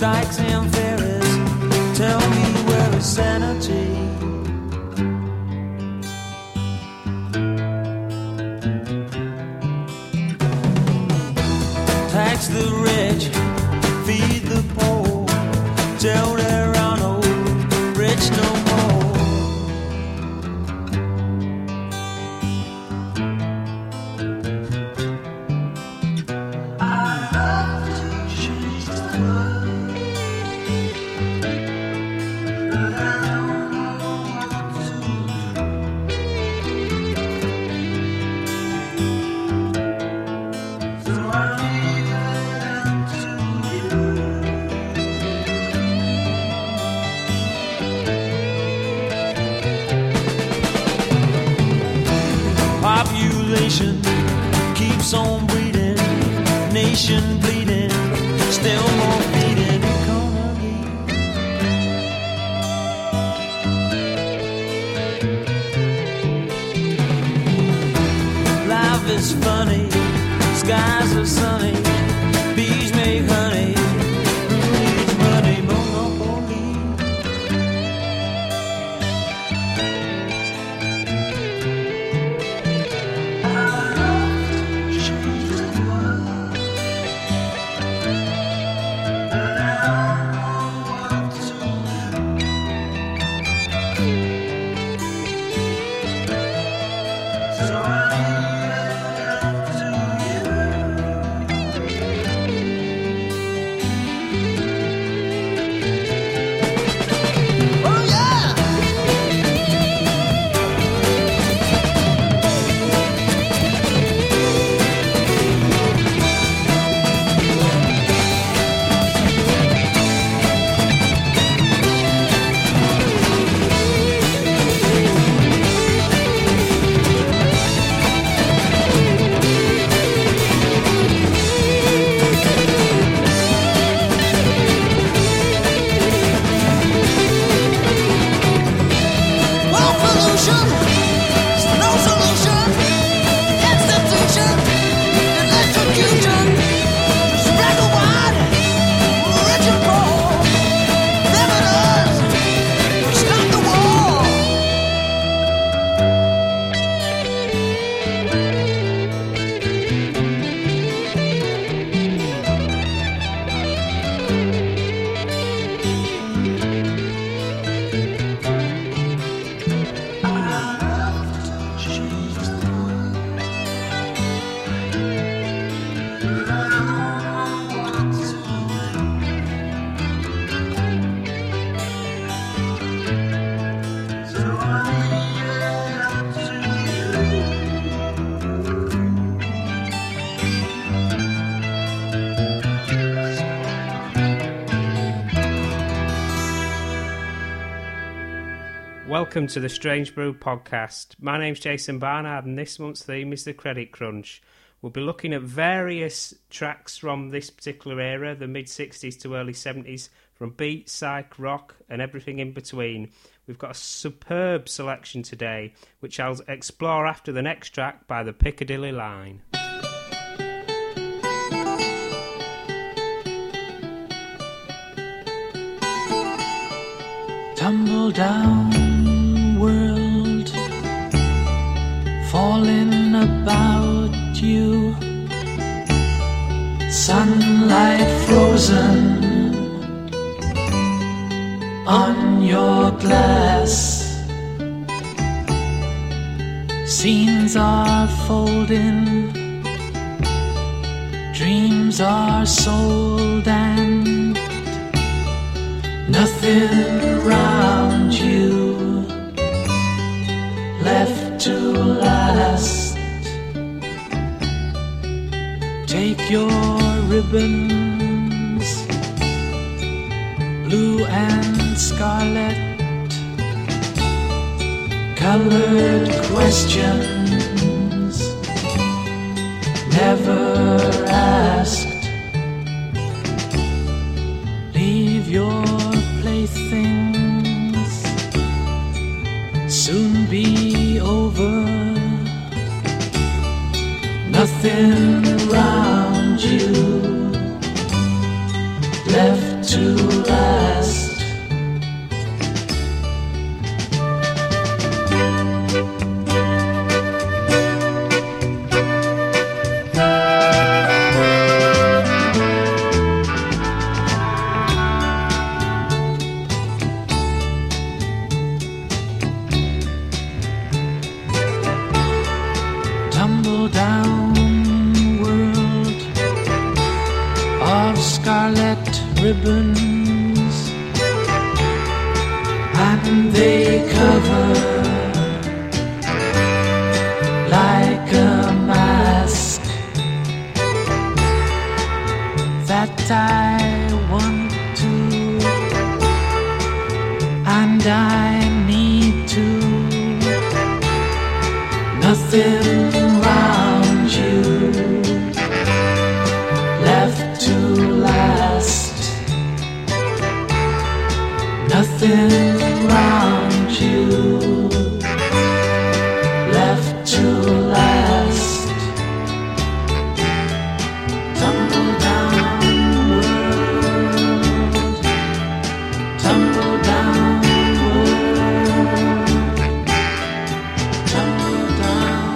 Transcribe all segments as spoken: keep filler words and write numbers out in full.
Dykes and ferries, tell me where is sanity? Tax the rich, feed the poor, tell there are no rich no more. Population keeps on breeding, nation bleeding, still more feeding economy. Life is funny, skies are sunny, bees make honey, who needs money? Monopoly. Welcome to the Strange Brew podcast. My name's Jason Barnard and this month's theme is the Credit Crunch. We'll be looking at various tracks from this particular era, the mid-sixties to early seventies, from beat, psych, rock and everything in between. We've got a superb selection today, which I'll explore after the next track by the Piccadilly Line. Tumble down, world, falling about you, sunlight frozen on your glass, scenes are folding, dreams are sold and nothing around you left to last. Take your ribbons, blue and scarlet, colored questions never asked. Leave your playthings, soon be over. Nothing around you left to ribbons and they cover like a mask that I want to and I need to. Nothing around you left to last. Nothing around you left to last. Tumble down world, tumble down world, tumble down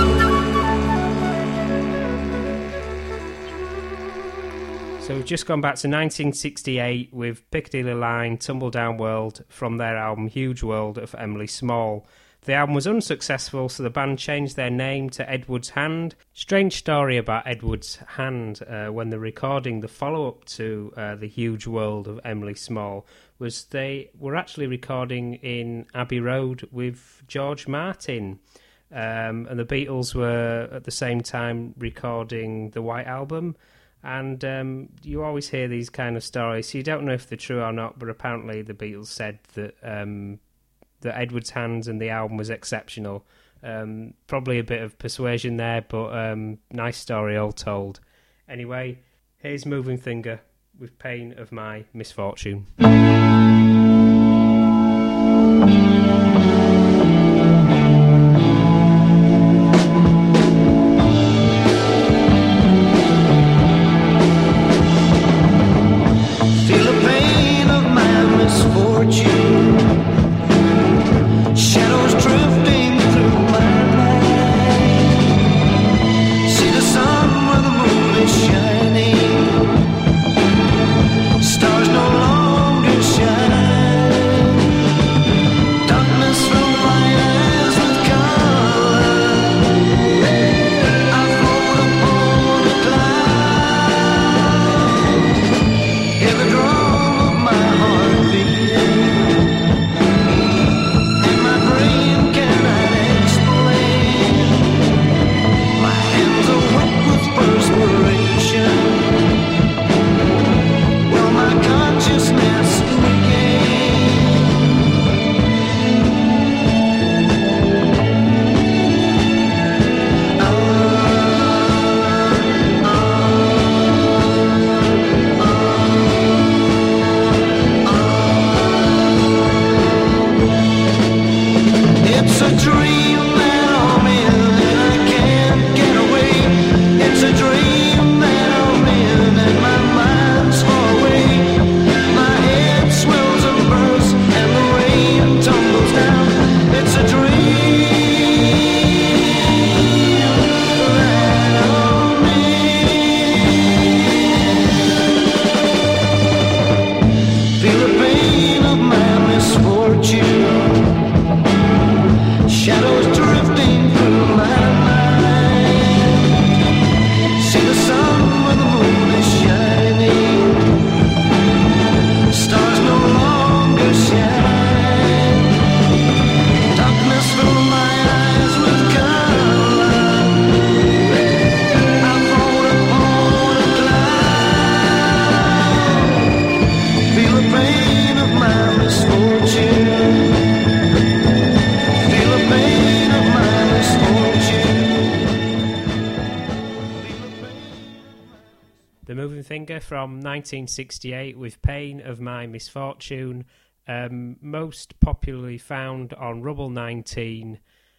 So we've just gone back to nineteen sixty-eight with Piccadilly Line, Tumble Down World, from their album Huge World of Emily Small. The album was unsuccessful, so the band changed their name to Edward's Hand. Strange story about Edward's Hand. Uh, when they're recording the follow-up to uh, The Huge World of Emily Small, was they were actually recording in Abbey Road with George Martin. Um, and the Beatles were at the same time recording the White Album. And um, you always hear these kind of stories, so you don't know if they're true or not, but apparently the Beatles said that um, that Edward's Hands and the album was exceptional. Um, probably a bit of persuasion there, but um, nice story all told. Anyway, here's Moving Finger with Pain of My Misfortune. From nineteen sixty-eight with Pain of My Misfortune, um, most popularly found on Rubble nineteen,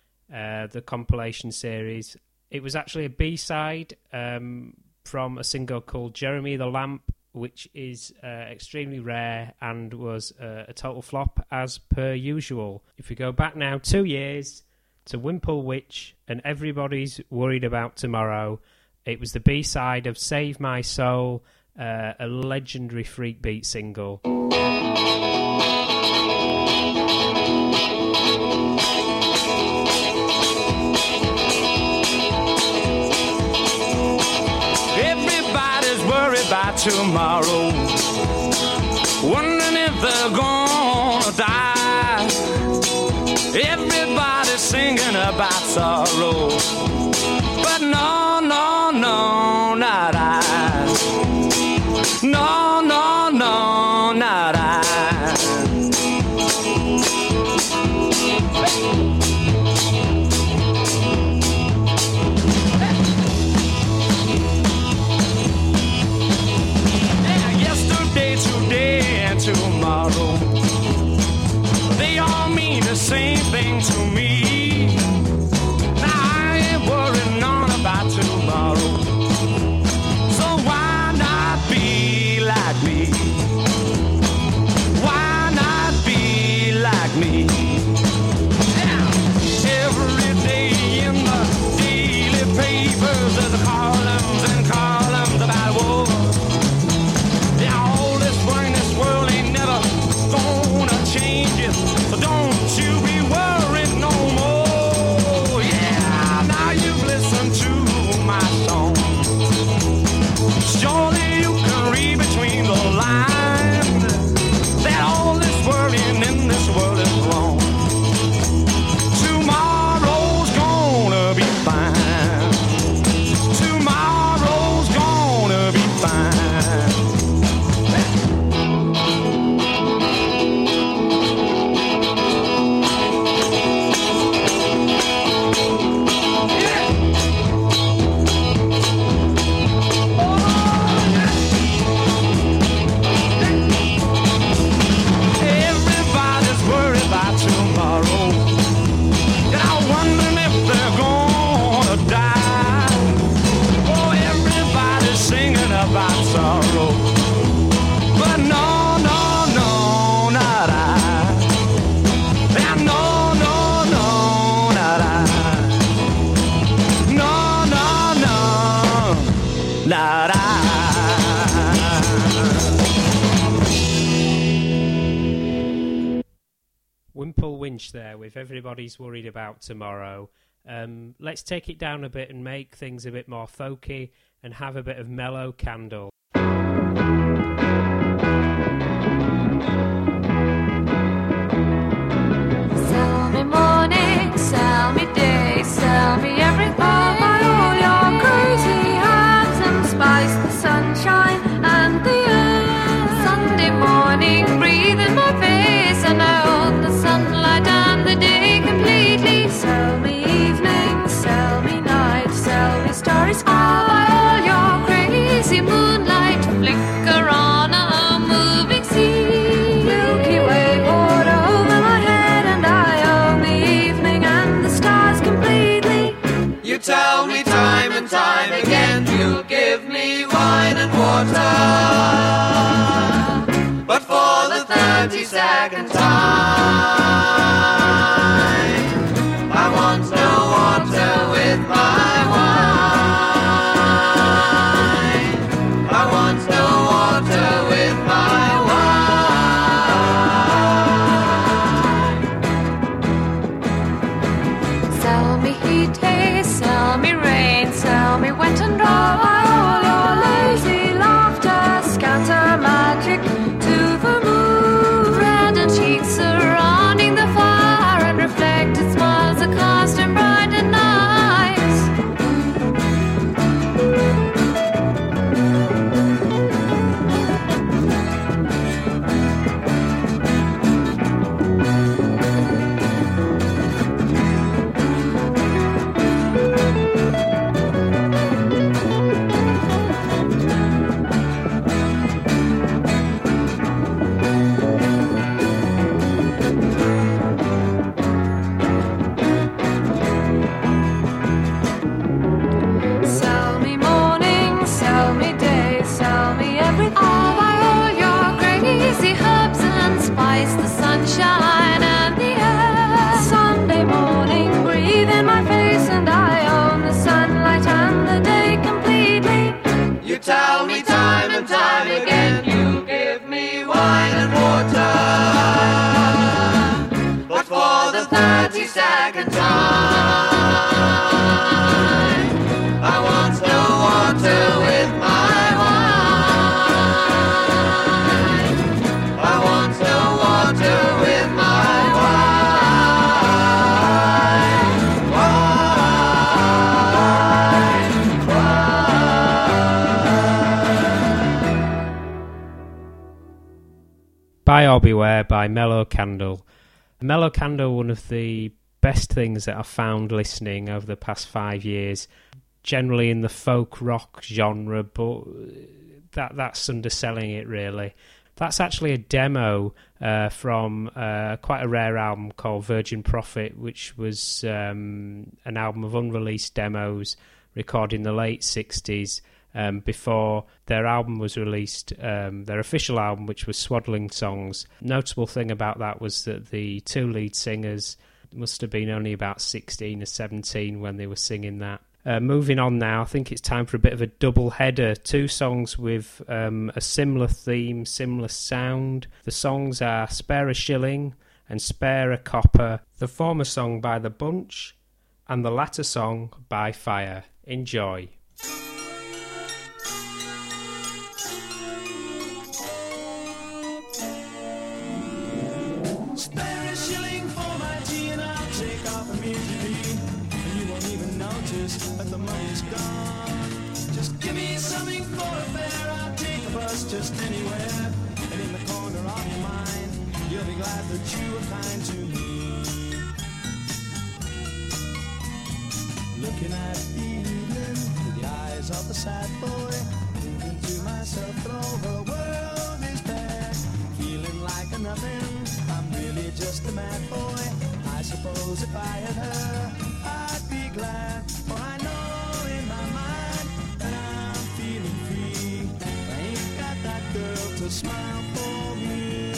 uh, the compilation series. It was actually a B-side um, from a single called Jeremy the Lamp, which is uh, extremely rare and was uh, a total flop as per usual. If we go back now two years to Wimple Witch and Everybody's Worried About Tomorrow, it was the B-side of Save My Soul, Uh, a legendary freak beat single. Everybody's worried about tomorrow. wondering if they're gonna die. Everybody's singing about sorrow, but no, no, no, not I. No, no, no, not I. Tomorrow, they all mean the same thing to me. Now I ain't worrying none about tomorrow, so why not be like me? Why not be like me? Yeah. Every day in the daily papers there's columns and columns about war. Yeah, all this work in this world ain't never gonna change it, so don't you be worried no more. Yeah, now you've listened to my song. Surely you can read between the lines that all this worrying in this world is wrong. Tomorrow's gonna be fine. Tomorrow's gonna be fine. Wimple Winch there with Everybody's Worried About Tomorrow. Um, let's take it down a bit and make things a bit more folky and have a bit of Mellow Candle. Sell me morning, sell me day, sell me everything. Buy all your crazy herbs and spice the sunshine and the air. Sunday morning, breathe in my face and I own the sunlight and the day completely. Sell me evening, sell me night, sell me starry sky. Buy all your crazy moonlight, flicker on a moving sea. Milky Way poured over my head and I own the evening and the stars completely. You tell me time and time again you'll give me wine and water, but for the thirty-second time I want no water with my wine. I want no water with my wine. Sell me heat, hey, sell me rain, sell me wet and dry. All your lazy laughter, scatter magic to the moon. Red and cheeks are Buyer Beware by Mellow Candle. Mellow Candle, one of the best things that I've found listening over the past five years, generally in the folk rock genre, but that that's underselling it really. That's actually a demo uh, from uh, quite a rare album called Virgin Prophet, which was um, an album of unreleased demos recorded in the late sixties um, before their album was released, um, their official album, which was Swaddling Songs. Notable thing about that was that the two lead singers must have been only about sixteen or seventeen when they were singing that. Uh, moving on now, I think it's time for a bit of a double header. Two songs with um, a similar theme, similar sound. The songs are Spare a Shilling and Spare a Copper. The former song by The Bunch and the latter song by Fire. Enjoy. Spare a shilling for my tea and I'll take off immediately. And you won't even notice that the money's gone. Just give me something for a fare, I'll take a bus just anywhere. And in the corner of your mind, you'll be glad that you were kind to me. Looking at the evening through the eyes of the sad boy, thinking to myself that all the world is bad. Feeling like a nothing, I'm really just a mad boy. I suppose if I had her, I'd be glad. For I know in my mind that I'm feeling free. I ain't got that girl to smile for me.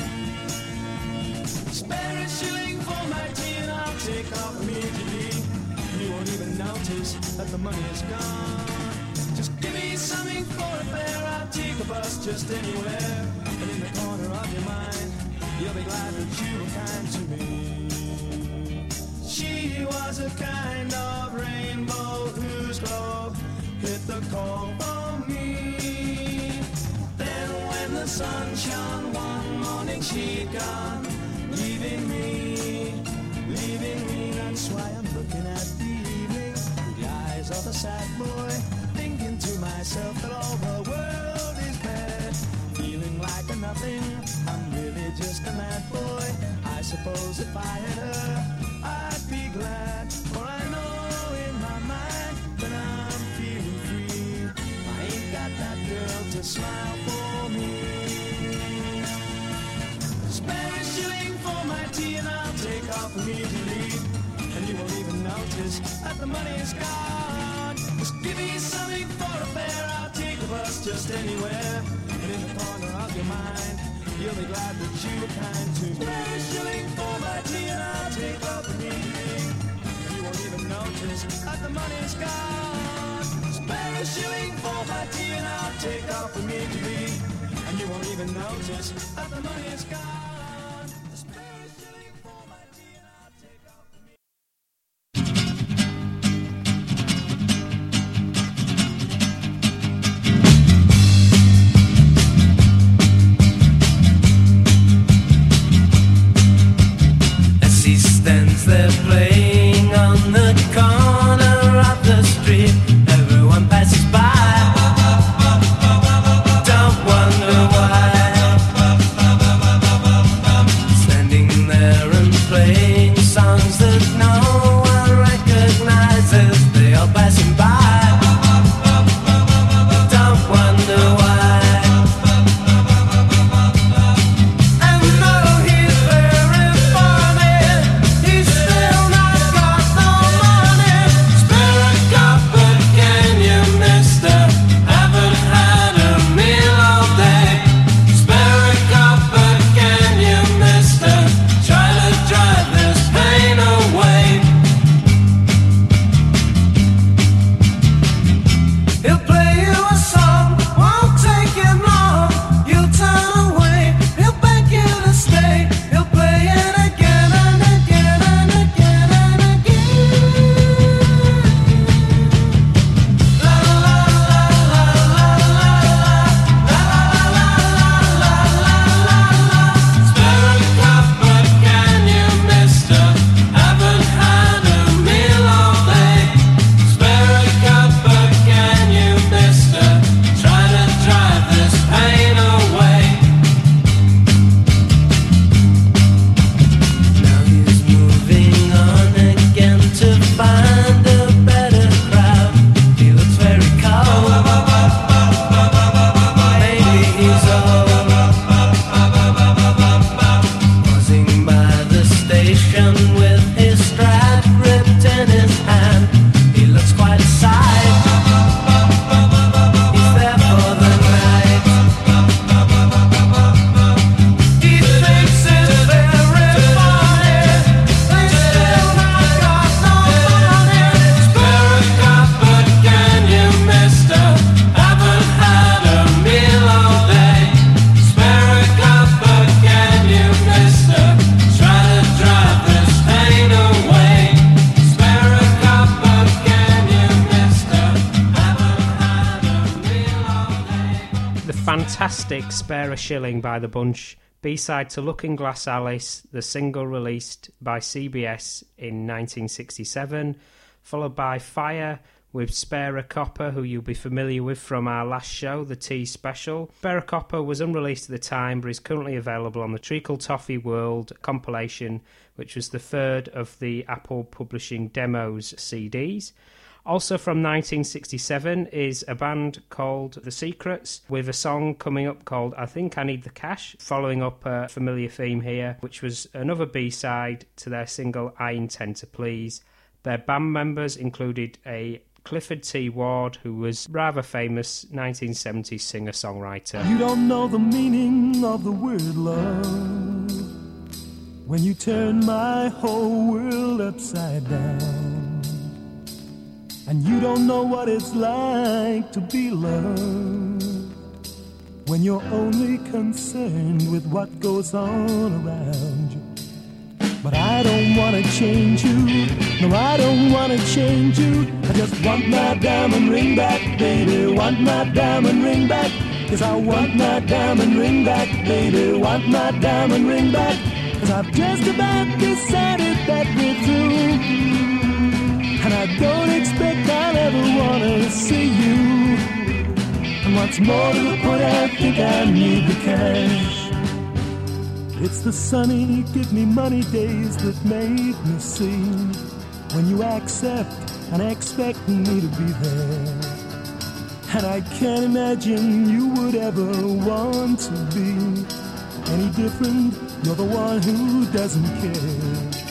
Spare a shilling for my tea and I'll take off immediately. You won't even notice that the money is gone. Just give me something for a fare, I'll take a bus just anywhere. And in the corner of your mind, you'll be glad that you were kind to me. She was a kind of rainbow whose glow hit the call for me. Then when the sun shone one morning, she gone, leaving me, leaving me. That's why I'm looking at the evening through the eyes of a sad boy, thinking to myself that all the world is bad. Feeling like a nothing, I'm really just a mad boy. I suppose if I had her, I'd be glad. For I know in my mind that I'm feeling free. I ain't got that girl to smile for me. Spare a shilling for my tea and I'll take off immediately. And you won't even notice that the money's gone. Just give me something for a fare, I'll take a bus just anywhere. And in the corner of your mind, you'll be glad that you were kind to me. Spare a shilling for my tea and I'll take off immediately. And you won't even notice that the money's gone. Spare a shilling for my tea and I'll take off immediately. And you won't even notice that the money's gone. Spare a shilling for my tea and I'll take off immediately. Stands there playing on the corner of the street. Everyone passes by. Don't wonder why. fantastic Spare a Shilling by the Bunch, B-side to Looking Glass Alice, the single released by C B S in nineteen sixty-seven, followed by Fire with Spare a Copper, who you'll be familiar with from our last show, the Tea Special. Spare a Copper was unreleased at the time, but is currently available on the Treacle Toffee World compilation, which was the third of the Apple Publishing Demos C Ds. Also from nineteen sixty-seven is a band called The Secrets, with a song coming up called I Think I Need the Cash, following up a familiar theme here, which was another B-side to their single I Intend to Please. Their band members included a Clifford T. Ward, who was rather famous nineteen seventies singer-songwriter. You don't know the meaning of the word love when you turn my whole world upside down. And you don't know what it's like to be loved when you're only concerned with what goes on around you. But I don't want to change you, no, I don't want to change you. I just want my diamond ring back, baby, want my diamond ring back. Cause I want my diamond ring back, baby, want my diamond ring back. Cause I've just about decided that we're through, and I don't expect I'll ever wanna see you. And what's more to the point, I think I need the cash. It's the sunny, give me money days that made me see when you accept and expect me to be there. And I can't imagine you would ever want to be any different. You're the one who doesn't care.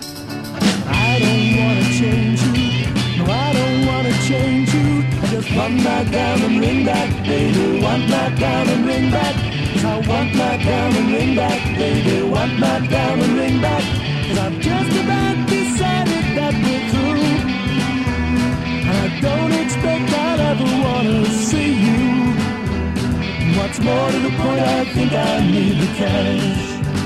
I don't want to change you, no, I don't want to change you. I just want my diamond ring back, baby, want my diamond ring back. Cause I want my diamond ring back, baby, want my diamond ring back. Cause I've just about decided that we're through, and I don't expect I'll ever want to see you. And what's more to the point, I think I need the cash.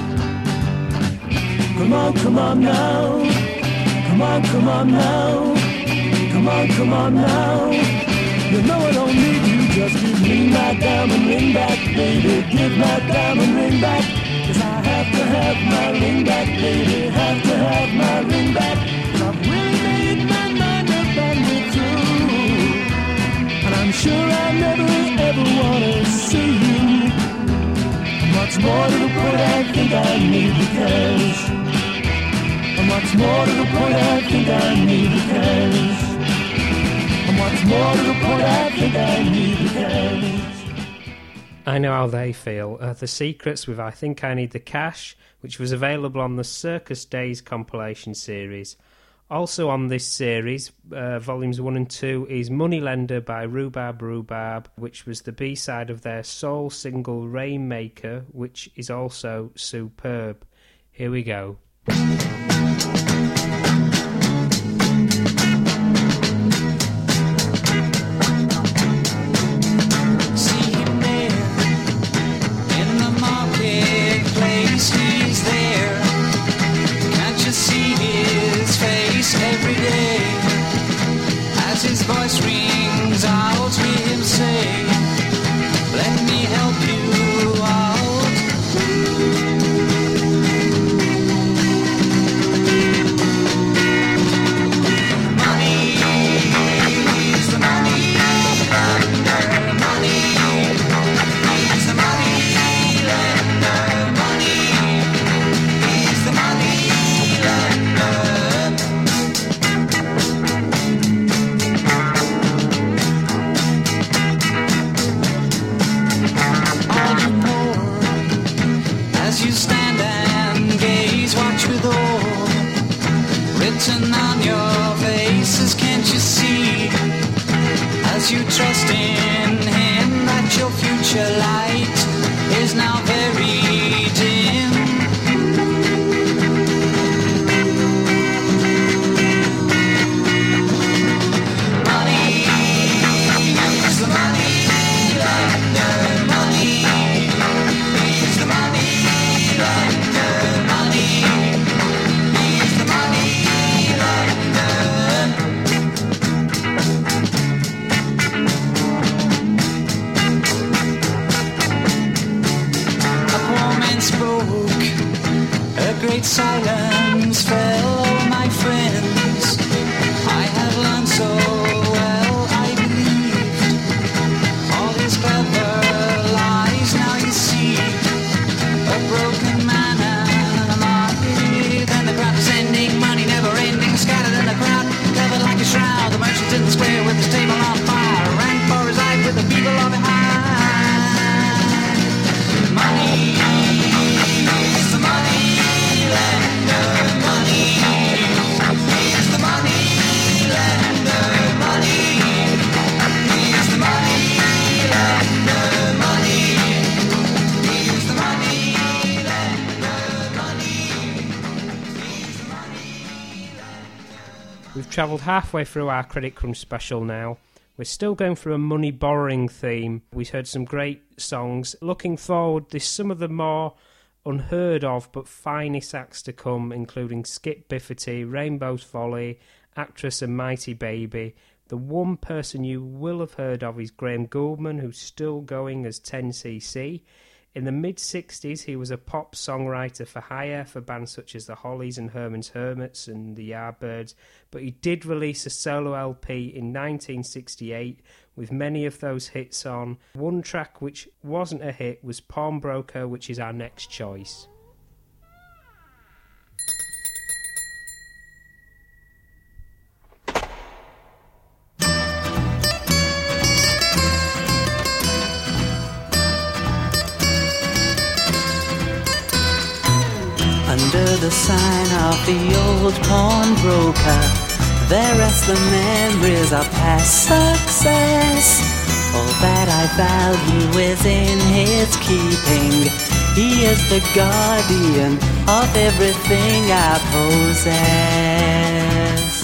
Come on, come on now. Come on, come on now, come on, come on now. You know I don't need you, just give me my diamond ring back, baby, give my diamond ring back. Cause I have to have my ring back, baby, have to have my ring back. Cause I've really made my mind up and we're through, and I'm sure I never ever wanna see you. And what's more to the point, I think I need the cash. And what's more to the point, I think I need the cash. And what's more to the point, I think I need the cash. I know how they feel. Uh, the Secrets with I Think I Need the Cash, which was available on the Circus Days compilation series. Also on this series, uh, volumes one and two, is Moneylender by Rhubarb Rhubarb, which was the B-side of their soul single Rainmaker, which is also superb. Here we go. Every day, as his voice rings out, hear him say, let me help you out. Money is the money lender, money is the money lender, money is the money lender. You stand and gaze, watch with awe written on your faces, can't you see? As you trust in him that your future light is now very dim. Money is the money lender, money is the money. Money silence fell over my friends. I have learned so well, I believed all these clever lies. Now you see a broken man and a market. Then the crowd is ending, money never ending, scattered in the crowd, covered like a shroud. The merchant in the square with his table on fire, rank for his life with the people all behind. Money is the money lender, money is the money lender, money is the money lender, money is the money lender, money is the money lender. We've travelled halfway through our Credit Crunch special now. We're still going through a money borrowing theme. We've heard some great songs. Looking forward, there's some of the more unheard of but finest acts to come, including Skip Bifferty, Rainbow's Folly, Actress and Mighty Baby. The one person you will have heard of is Graham Gouldman, who's still going as ten C C. In the mid-sixties, he was a pop songwriter for hire for bands such as the Hollies and Herman's Hermits and the Yardbirds, but he did release a solo L P in nineteen sixty-eight with many of those hits on. One track which wasn't a hit was Pawnbroker, which is our next choice. Under the sign of the old pawnbroker, there rest the memories of past success. All that I value is in his keeping. He is the guardian of everything I possess.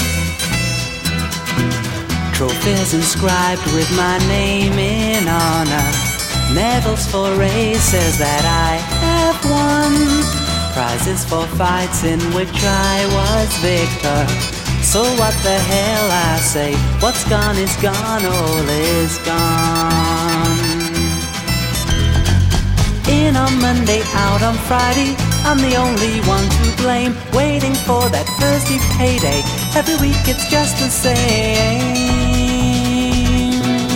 Trophies inscribed with my name in honor, medals for races that I have won, prizes for fights in which I was victor. So what the hell I say, what's gone is gone, all is gone. In on Monday, out on Friday, I'm the only one to blame, waiting for that Thursday payday. Every week it's just the same.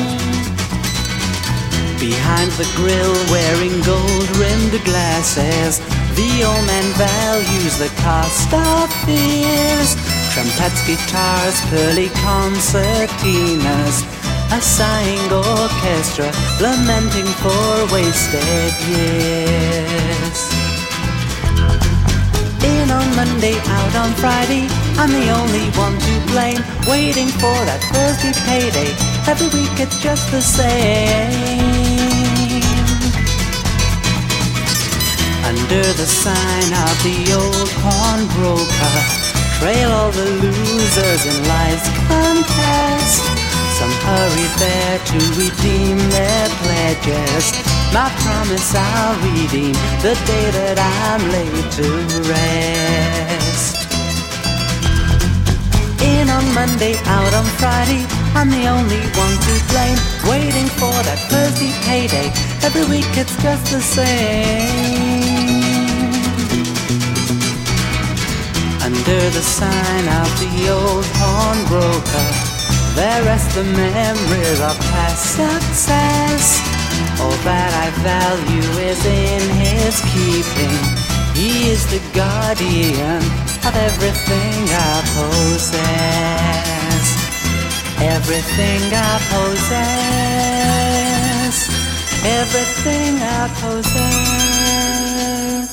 Behind the grill, wearing gold-rimmed glasses, the old man values the cost of fears. Trumpets, guitars, pearly concertinas, a sighing orchestra lamenting for wasted years. In on Monday, out on Friday, I'm the only one to blame, waiting for that Thursday payday. Every week it's just the same. Under the sign of the old pawnbroker, trail all the losers in life's contest. Some hurry there to redeem their pledges. My promise I'll redeem the day that I'm laid to rest. In on Monday, out on Friday, I'm the only one to blame, waiting for that Thursday payday. Every week it's just the same. Under the sign of the old pawnbroker, there rest the memories of past success. All that I value is in his keeping. He is the guardian of everything I possess. Everything I possess. Everything I possess.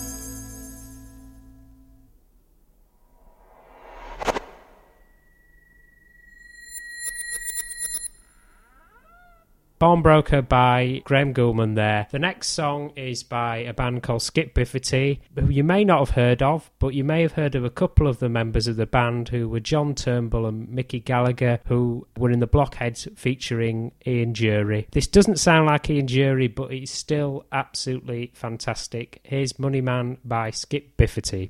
Pawnbroker by Graham Gouldman there. The next song is by a band called Skip Bifferty, who you may not have heard of, but you may have heard of a couple of the members of the band, who were John Turnbull and Mickey Gallagher, who were in the Blockheads featuring Ian Dury. This doesn't sound like Ian Dury, but it's still absolutely fantastic. Here's Money Man by Skip Bifferty.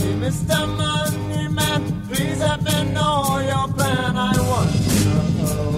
Mister Money Man, please let me know your plan. I want to know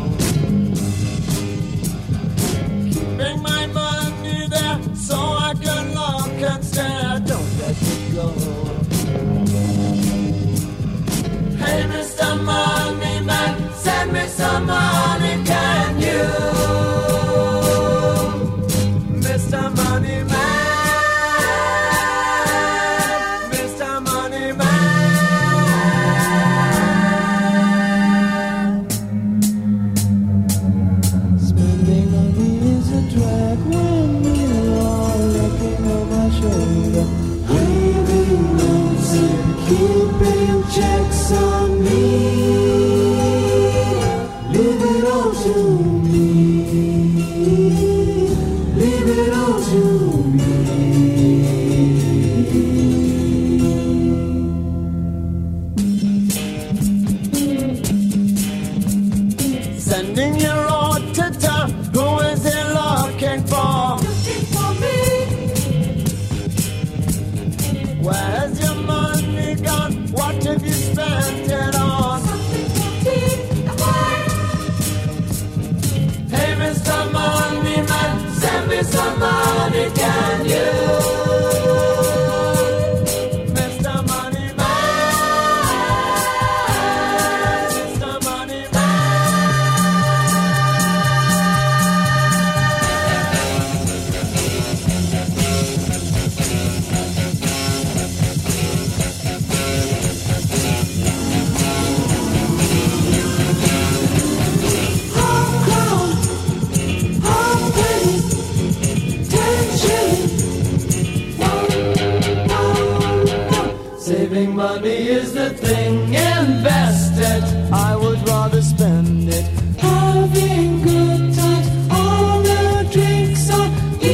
money is the thing invested. I would rather spend it having good times on the drinks I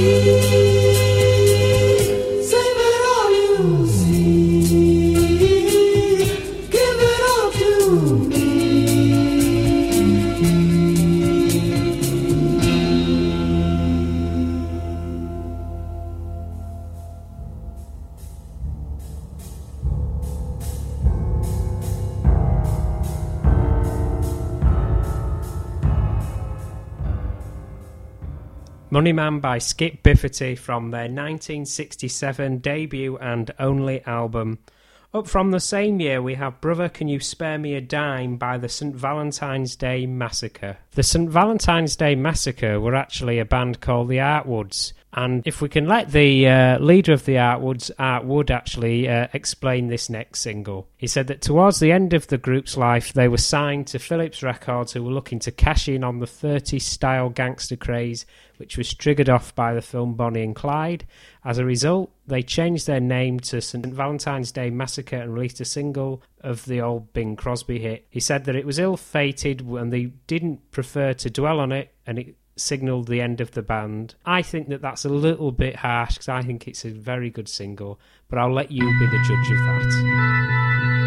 eat. Save it all you see, give it all to me. Money Man by Skip Bifferty from their nineteen sixty-seven debut and only album. Up from the same year we have Brother Can You Spare Me a Dime by the Saint Valentine's Day Massacre. The Saint Valentine's Day Massacre were actually a band called the Artwoods, and if we can let the uh, leader of the Artwoods, Art Wood, actually uh, explain this next single. He said that towards the end of the group's life they were signed to Philips Records, who were looking to cash in on the thirties style gangster craze which was triggered off by the film Bonnie and Clyde. As a result, they changed their name to Saint Valentine's Day Massacre and released a single of the old Bing Crosby hit. He said that it was ill-fated and they didn't prefer to dwell on it, and it signalled the end of the band. I think that that's a little bit harsh because I think it's a very good single, but I'll let you be the judge of that.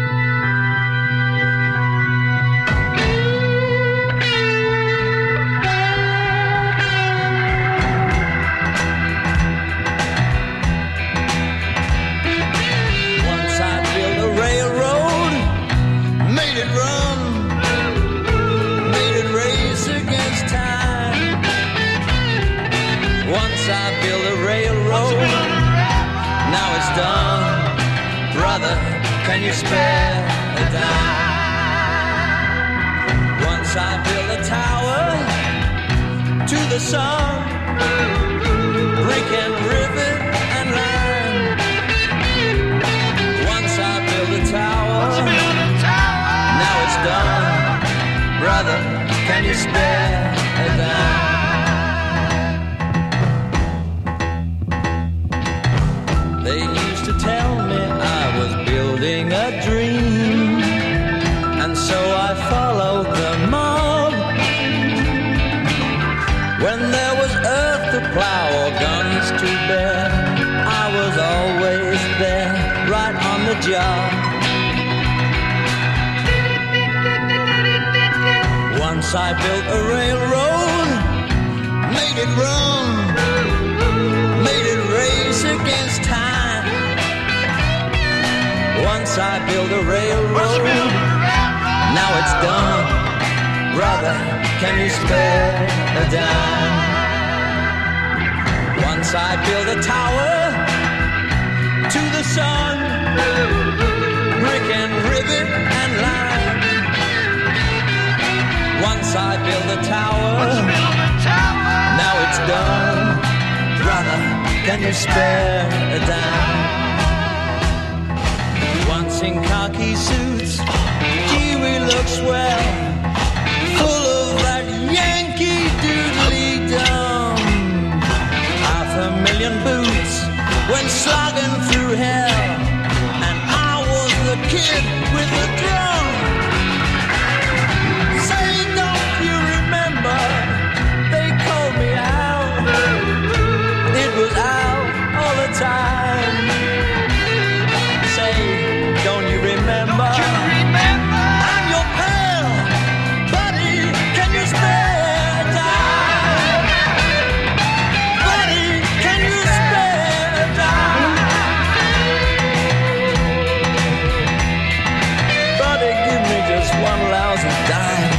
Can you spare a dime? Once I built a tower to the sun, brick and rivet and lime. Once I built a tower, now it's done. Brother, can you spare a dime? They used to tell me I was building a dream, and so I followed the mob. When there was earth to plow or guns to bear, I was always there, right on the job. Once I built a railroad, made it run, made it race against time. Once I built a railroad, now it's done. Brother, can you spare a dime? Once I built a tower to the sun, brick and rivet and lime. Once I built a tower, now it's done. Brother, can you spare a dime? Once in khaki suits, gee, we look swell, full of that Yankee doodly-dum. Half a million boots went slogging through hell, and I was the kid with the drum. Say, don't you remember, they called me out, it was out all the time. Don't you remember? Don't you remember? I'm your pal, buddy. Can you spare a dime? Buddy, can you spare a dime? Buddy, give me just one lousy dime.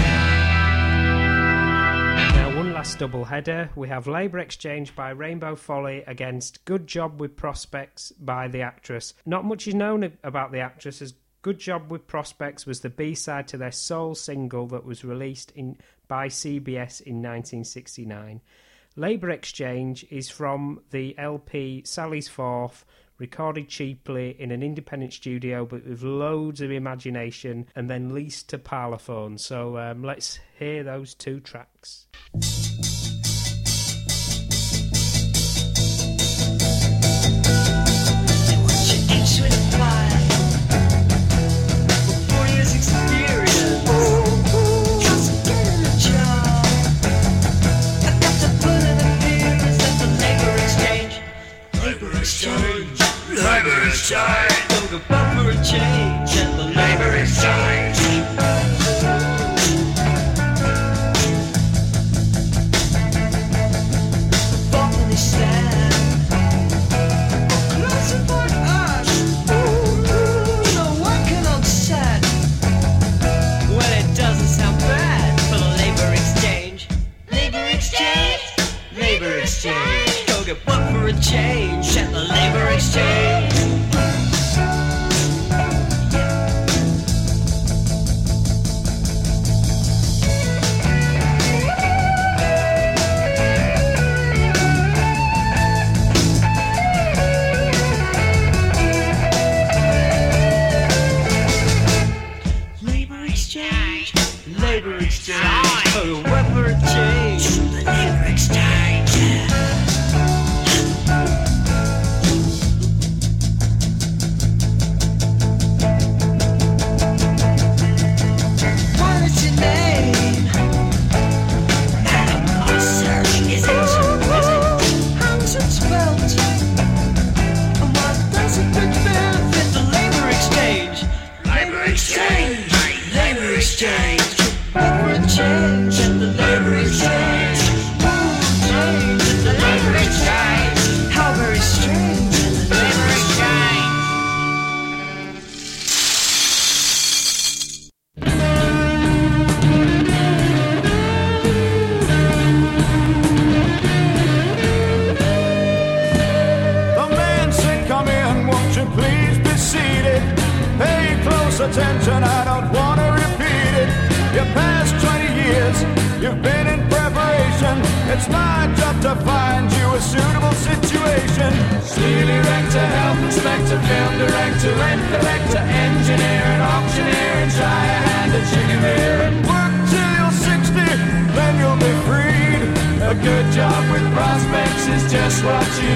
Now, one last double header. We have Labour Exchange by Rainbow Folly against Good Job with Prospects by The Actress. Not much is known about The Actress, as Good Job with Prospects was the B-side to their sole single that was released in by C B S in nineteen sixty-nine. Labour Exchange is from the L P Sally's Forth, recorded cheaply in an independent studio but with loads of imagination, and then leased to Parlophone. So um, let's hear those two tracks. Watch your inch with a fire. Labour exchange, labour exchange. Don't go back for a change at the Labour exchange. Falling stand. Classified art. Ooh, no working on set. Well, it doesn't sound bad for the labor exchange. Labor exchange. Labor exchange. Go get work for a change at the labor exchange. Labor exchange. Labor exchange. Go get work for a change. The labor exchange. What is your name? Madam Officer, is it? Is it? How's it spelled? And what does it benefit the labor exchange? Labour exchange, Labor exchange. Work for a change at the labor exchange. Ooh, change at the labor exchange. How very strange at the labor exchange. The man said, come in, won't you please be seated? Pay close attention, I don't want to repeat it. Your past twenty years, you've been in preparation. It's my job to find you a suitable situation. Steel erector, health inspector, film director, rent collector, engineer and auctioneer, and try a hand at chicken ear. And work till you're sixty, then you'll be freed. A good job with prospects is just what you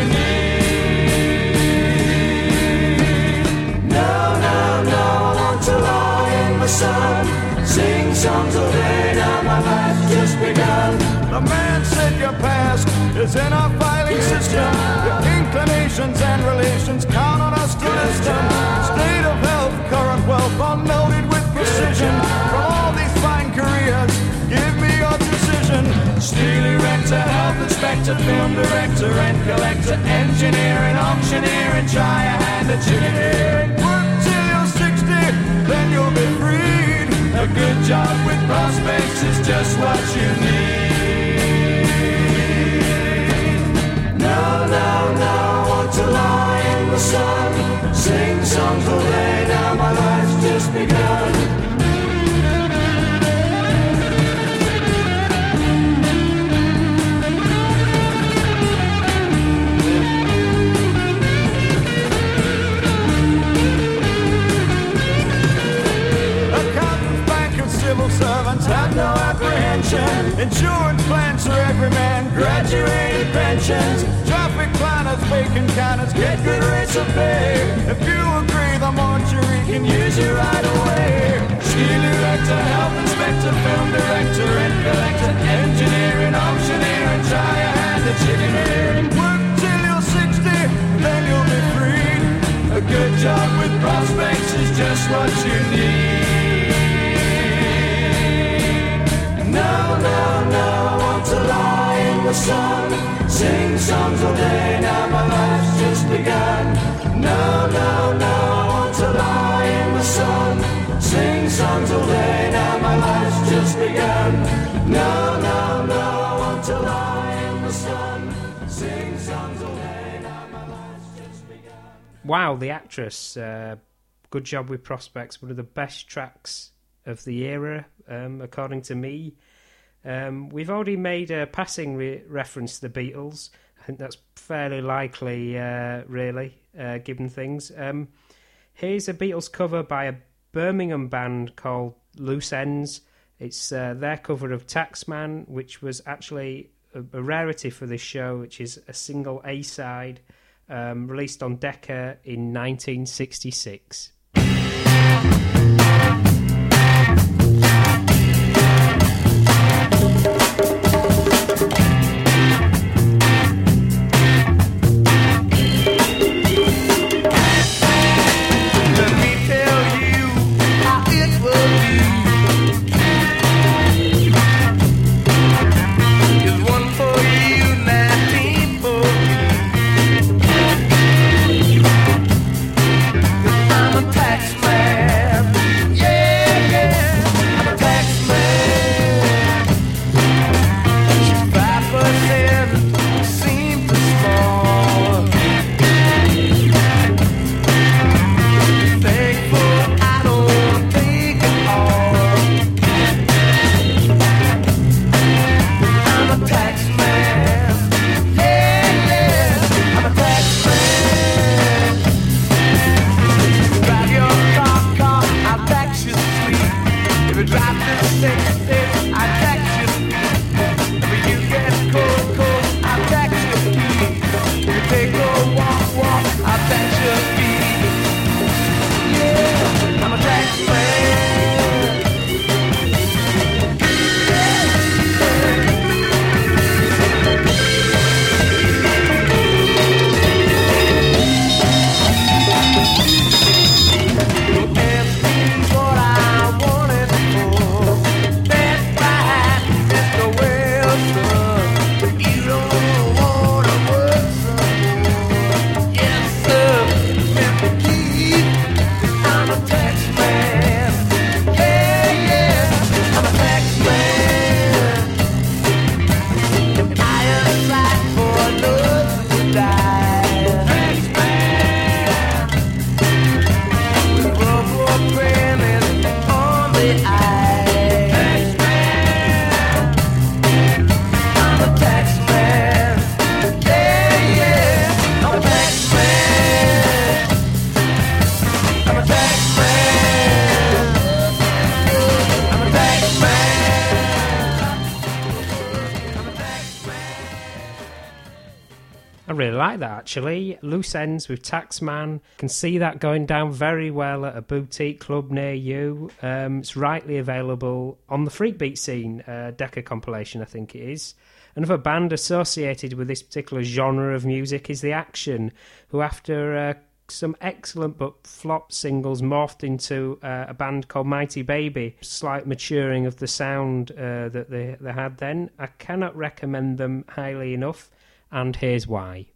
need. No, no, no, I want to lie in the sun, sing songs all day, now my life's just begun. The man said your past is in our filing system. Your inclinations and relations count on us to list them. State of health, current wealth are noted with precision. From all these fine careers, give me your decision. Steel erector, health inspector, film director, rent collector, engineer and auctioneer, and try a hand at chicken ear. Work till you're sixty, then you'll be freed. A good job with prospects is just what you need. No, no, no, I want to lie in the sun, sing songs all day, now my life's just begun. Civil servants have no apprehension. Insurance plans for every man, graduated pensions. Traffic planners, vacant counters, get good rates of pay. If you agree, the mortuary can use you right away. Steel erector, health inspector, film director, rent collector, engineer and auctioneer, and try a hand at chicken ear. Work till you're sixty, then you'll be freed. A good job with prospects is just what you need. No, no, no, I want to lie in the sun, sing songs all day, now my life's just begun. No, no, no, I want to lie in the sun, sing songs all day, now my life's just begun. No, no, no, I want to lie in the sun, sing songs all day, now my life's just begun. Wow, The Actress, uh, good job with prospects, one of the best tracks of the era, um, according to me. Um, we've already made a passing re- reference to the Beatles. I think that's fairly likely, uh, really, uh, given things. Um, here's a Beatles cover by a Birmingham band called Loose Ends. It's uh, their cover of Taxman, which was actually a, a rarity for this show, which is a single A-side um, released on Decca in nineteen sixty-six. like that, actually. Loose Ends with Taxman. Can see that going down very well at a boutique club near you. Um, it's rightly available on the Freakbeat Scene, uh, Decca compilation, I think it is. Another band associated with this particular genre of music is The Action, who after uh, some excellent but flop singles morphed into uh, a band called Mighty Baby. Slight maturing of the sound uh, that they, they had then. I cannot recommend them highly enough, and here's why.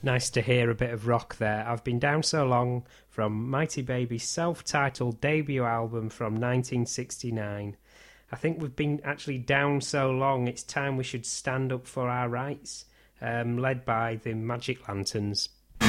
Nice to hear a bit of rock there. I've Been Down So Long from Mighty Baby's self-titled debut album from nineteen sixty-nine. I think we've been actually down so long, it's time we should stand up for our rights, um, led by the Magic Lanterns.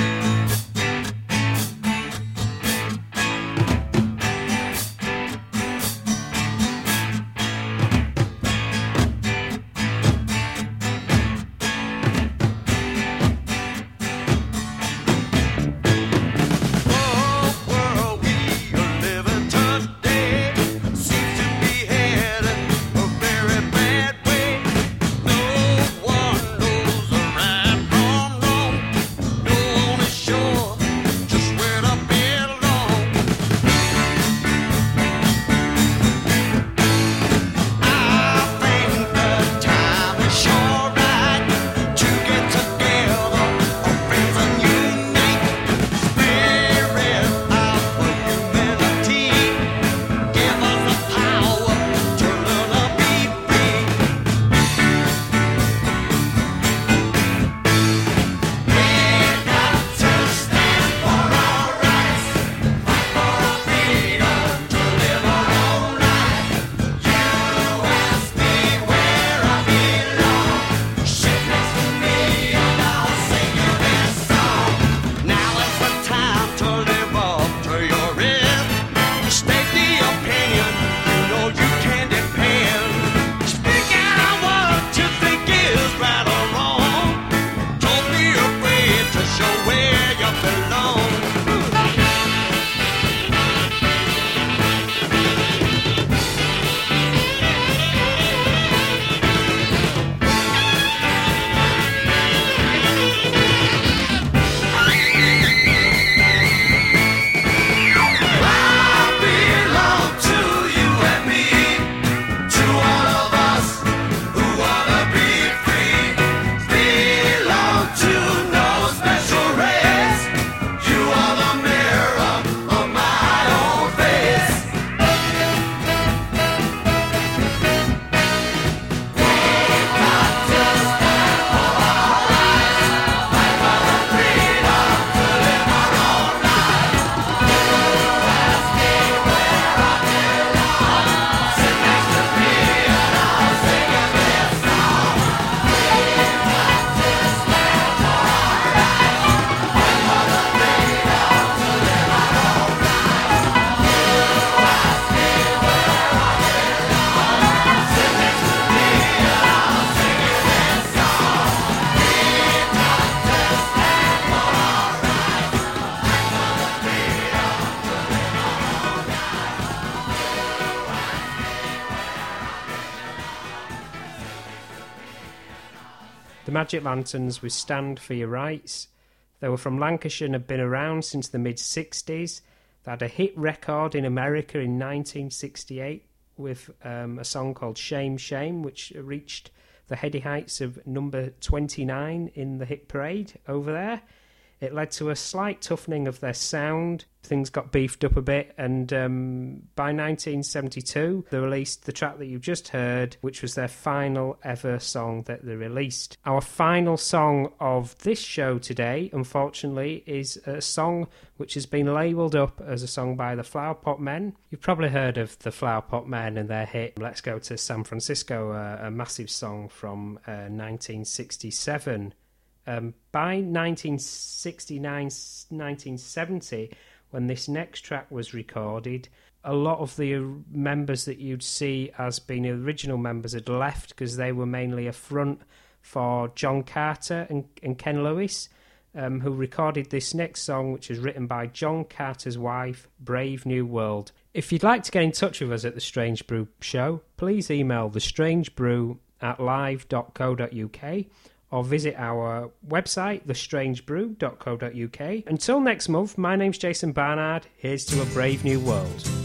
The Magic Lanterns with Stand for Your Rights. They were from Lancashire and have been around since the mid-sixties. They had a hit record in America in nineteen sixty-eight with um, a song called Shame, Shame, which reached the heady heights of number twenty-nine in the hit parade over there. It led to a slight toughening of their sound. Things got beefed up a bit, and um, by nineteen seventy-two, they released the track that you've just heard, which was their final ever song that they released. Our final song of this show today, unfortunately, is a song which has been labelled up as a song by the Flower Pot Men. You've probably heard of the Flower Pot Men and their hit Let's Go to San Francisco, uh, a massive song from uh, nineteen sixty-seven. Um, by nineteen sixty-nine, nineteen seventy, when this next track was recorded, a lot of the members that you'd see as being original members had left because they were mainly a front for John Carter and, and Ken Lewis, um, who recorded this next song, which was written by John Carter's wife, Brave New World. If you'd like to get in touch with us at The Strange Brew Show, please email thestrangebrew at live dot co dot uk or visit our website, the strange brew dot co dot uk. Until next month, my name's Jason Barnard. Here's to a brave new world.